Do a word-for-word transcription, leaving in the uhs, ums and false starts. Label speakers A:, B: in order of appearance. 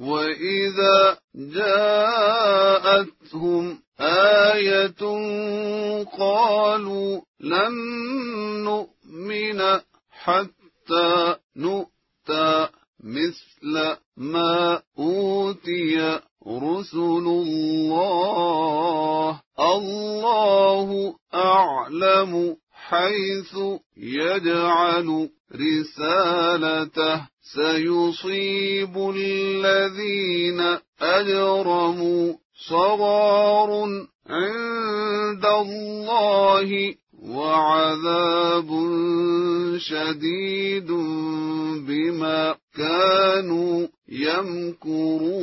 A: وإذا جاءتهم آية قالوا لن نؤمن حتى نؤتى مثل ما أوتي رسل الله الله أعلم حيث يجعل رسالته سيصيب الذين أجرموا صغار عند الله وعذاب شديد بما كانوا يمكرون.